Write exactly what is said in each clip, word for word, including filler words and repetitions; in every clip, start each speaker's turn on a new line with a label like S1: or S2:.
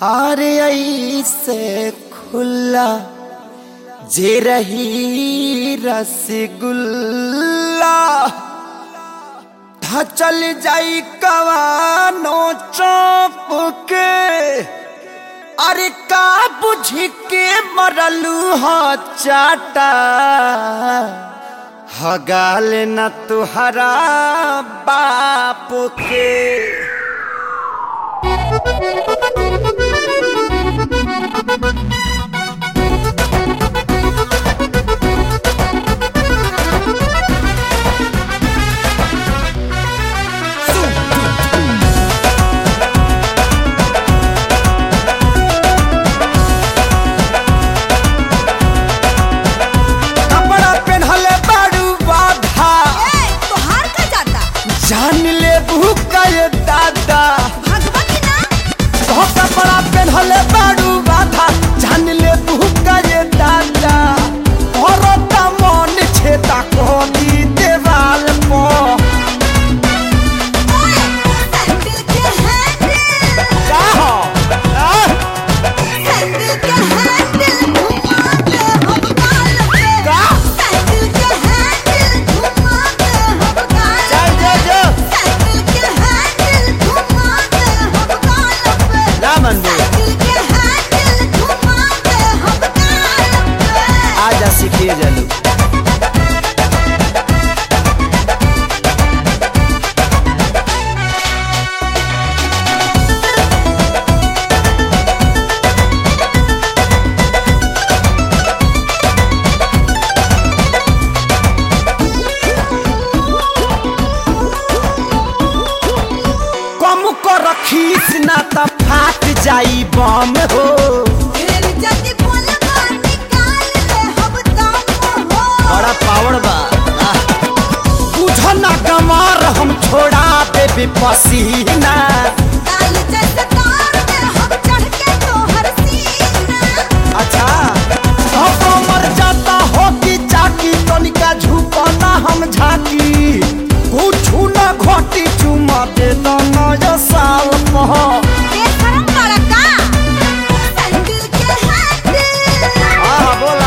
S1: अरे ऐसे खुला जे रही रसगुल्ला था चल जाई कवानो चौप के। अरे का बुझ के मरलू हो चाटा हगाल न तुहरा बाप के। जान ले भूखा ये दादा
S2: भगवती ना
S1: बहुत कपड़ा पहनले बाड़ू बाधा। जान ले भूखा ये दादा और मन छेता को दी देवाल पो।
S2: सैंडल के हैंडल
S1: का हो
S2: सैंडल के हैंडल घुमा के हम गाल पे।
S1: का
S2: सैंडल के हैंडल घुमा के हम गाल
S1: चल जो जो
S2: सैंडल के हैंडल घुमा के हम गाल पे।
S1: ना मन दे
S2: सैंडल के हैंडल घुमा के हम गाल पे।
S1: आजा सीखिए जलू। कम को रखीस ना त फाट जाई बम हो।
S2: फिर जल्दी बोलबा निकाल ले हम दम हो।
S1: बड़ा पावर बा बुझ ना गमार हम छोड़ा देबे पसीना।
S2: दाल जैसे तार पे हम चढ़ के तोहर सीना।
S1: अच्छा अब मर जाता हो कि चाकी तनिका झुकना हम झाकी कुछ ना घोटी चुमा दे दना जो साल पह।
S2: बेशरम बड़ा का सैंडल के हैंडल
S1: हां बोला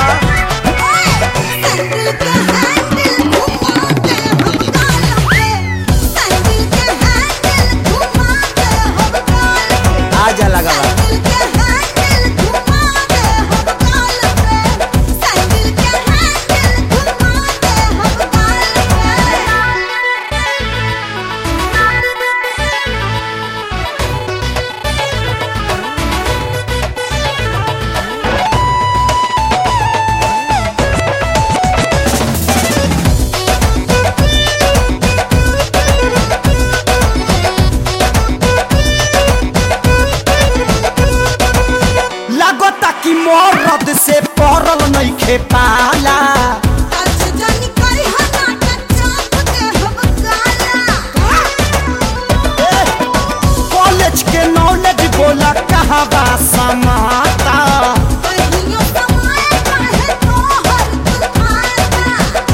S2: सैंडल के हैंडल घुमा के हम गाल पे। सैंडल के हैंडल घुमा के हम गाल पे।
S1: आजा लगा बा।
S2: सैंडल के हैंडल घुमा के हम गाल पे। सैंडल के हैंडल घुमा के हम गाल
S1: लागता कि मरद से पड़ल नइखे पाला।
S2: टच जनी करी हना टच दे हम गाला।
S1: कॉलेज के नॉलेज बोला कहाँ बा समाता।
S2: कहियो समय काहे तोहर दुखाता।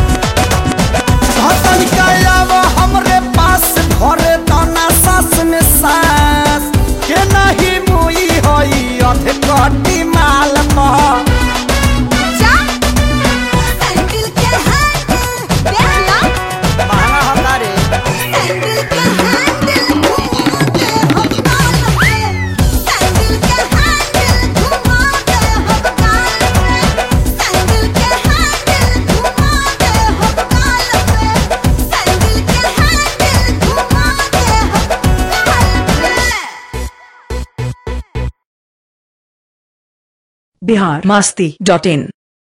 S1: भतन कायाव हमरे पास भरे दाना सास में सास के नहीं मुई होई अधे कटी माल पह।
S2: जा सैंडल के हैंडल देखला
S1: महंगा हमरा रे
S2: सैंडल के हैंडल घुमा के हम गाल पे। सैंडल के हैंडल घुमा के हम गाल पे। सैंडल के हैंडल घुमा के हम गाल पे। सैंडल के हैंडल घुमा के हम गाल पे।
S3: बिहार मस्ती डॉट इन।